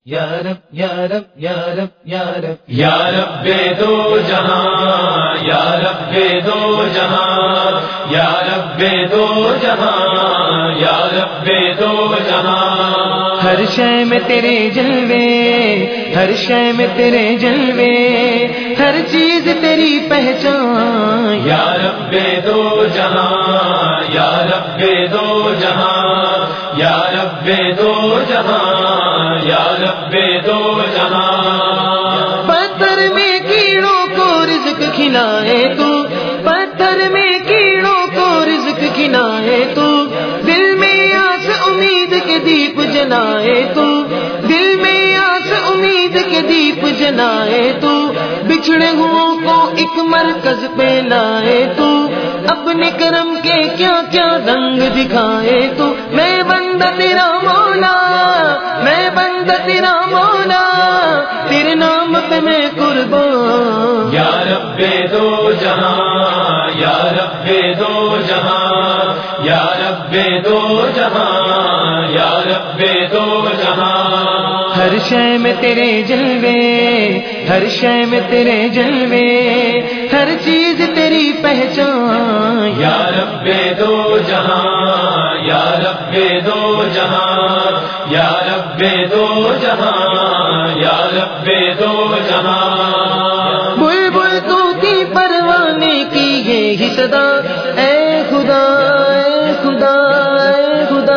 یا رب یا رب یا رب یا رب یا رب دو جہاں، یا رب دو جہاں، یا رب دو جہاں، یا رب دو جہاں۔ ہر شے میں تیرے جلوے، ہر شے میں تیرے جلوے، ہر چیز تیری پہچان۔ یا رب دو جہاں، یا رب دو جہاں، یا رب دو جہاں، یا رب دو جہاں۔ پتھر میں کیڑوں کو رزق کھلائے تو، پتھر میں کیڑوں کو رزق کھلائے تو، دل میں آس امید کے دیپ جلائے تو، دل میں آس امید کے دیپ جلائے تو، بچھڑے ہوں کو ایک مرکز پہ لائے تو، اپنے کرم کے کیا کیا رنگ دکھائے تو، میں بندہ تیرا مولا، میں بندہ تیرا مولا، تیرے نام پہ میں قربان۔ یا رب دو جہاں، یا رب دو جہاں، یا رب دو جہاں، یا رب دو جہاں۔ ہر شے میں تیرے جلوے، ہر شے میں تیرے جلوے، ہر چیز تیری پہچان۔ یا رب دو جہاں، یا رب دو جہاں، یا رب دو جہاں، یا رب دو جہاں۔ بلبل طوطی پروانے کی یہی صدا، اے خدا اے خدا اے خدا،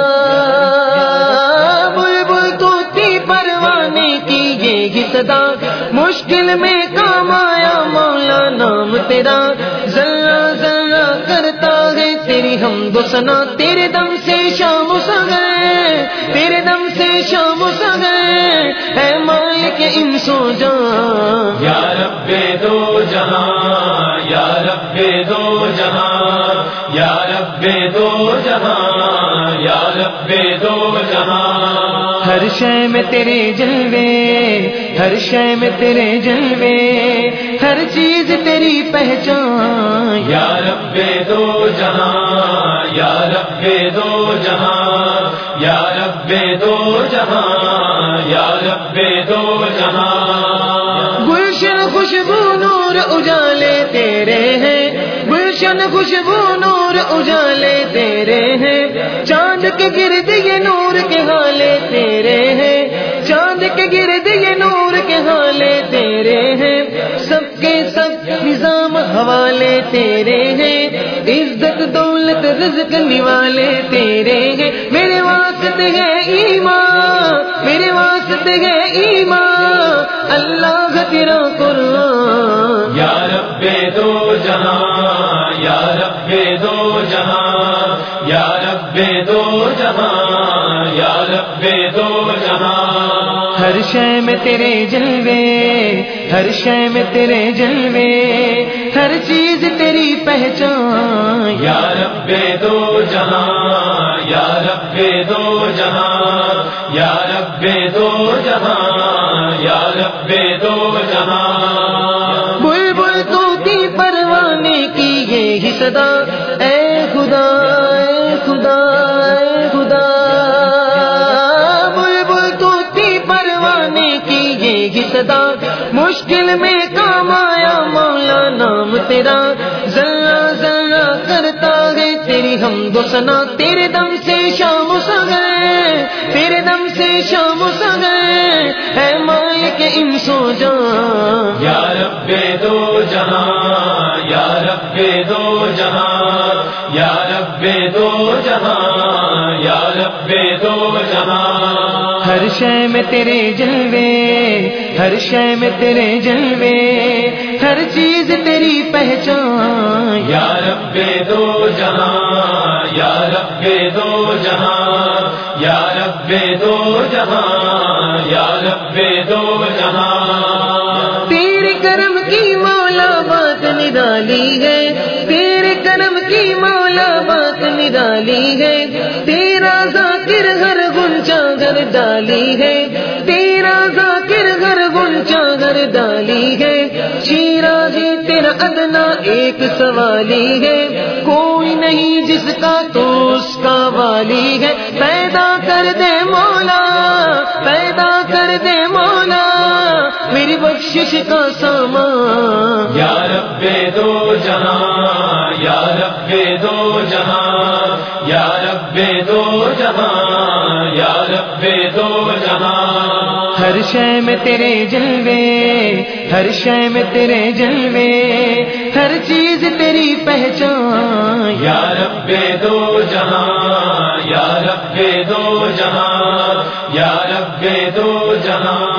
بلبل طوطی پروانے کی یہی صدا، مشکل میں کام آیا مولا نام تیرا، ذرہ ذرہ کرتا ہے تیری حمد و ثنا، تیرے دم سے شام و سحر، تیرے دم سے شام و سحر، اے مالک انس و جان۔ یا رب دو جہاں، یا رب دو جہاں، یا رب دو جہاں، یا رب دو جہاں۔ ہر شے میں تیرے جلوے، ہر شے میں تیرے جلوے، ہر چیز تیری پہچان۔ یا رب دو جہاں، یا رب دو جہاں، یا رب دو جہاں، یا رب دو جہاں۔ گلشن خوشبو نور اجالے تیرے ہیں، گلشن خوشبو نور اجالے تیرے ہیں، چاند کے گرد یہ نور کے حالے تیرے ہیں، چاند کے گرد یہ نور کے حالے تیرے ہیں، سب کے سب نظام حوالے تیرے ہیں، عزت دولت رزق نوالے تیرے ہیں، میرے واسطے ہے ایمان، میرے واسطے ہے ایمان، اللہ تیرا قرآن۔ یا رب دو جہاں، یا رب دو جہاں، یا رب دو جہاں، یا رب دو جہاں۔ ہر شے میں تیرے جلوے، ہر شے میں تیرے جلوے، ہر چیز تیری پہچان۔ یا رب دو جہاں، یا رب دو جہاں، یا رب دو جہاں، یا رب دو جہاں۔ بلبل طوطی پروانے کی یہی صدا، اے خدا اے خدا اے خدا، بلبل طوطی پروانے کی یہی صدا، مشکل میں کام آیا مولا نام تیرا، ذرہ ذرہ کرتا ہے تیری حمد و ثنا، تیرے دم سے شام و سحر، تیرے دم سے شام و سحر، اے مالک انس و جان۔ یا رب دو جہاں، یا رب دو جہاں، یا رب دو جہاں، یا رب دو جہاں۔ ہر شے میں تیرے جلوے، ہر شے میں تیرے جلوے، ہر چیز تیری پہچان۔ یا رب دو جہاں، یا رب دو جہاں، یا رب دو جہاں، یا رب دو جہاں۔ تیرے کرم کی مولا بات نرالی ہے، تیرے کرم کی مولا بات نرالی ہے، تیرا ذاکر ہر غنچہ گھر ڈالی ہے، تیرا ذاکر ہر غنچہ گھر ڈالی ہے، چیرا ہے تیرا ادنا ایک سوالی ہے، کوئی نہیں جس کا تو اس کا والی ہے، پیدا کر دے مولا، پیدا کر دے مولا میری بخشش کا سامان. یا رب دو جہاں یا رب دو جہاں یا رب دو جہاں یا رب دو جہاں. ہر شے میں تیرے جلوے ہر شے میں تیرے جلوے ہر چیز تیری پہچان. یا رب دو جہاں یا رب دو جہاں یا رب دو جہاں.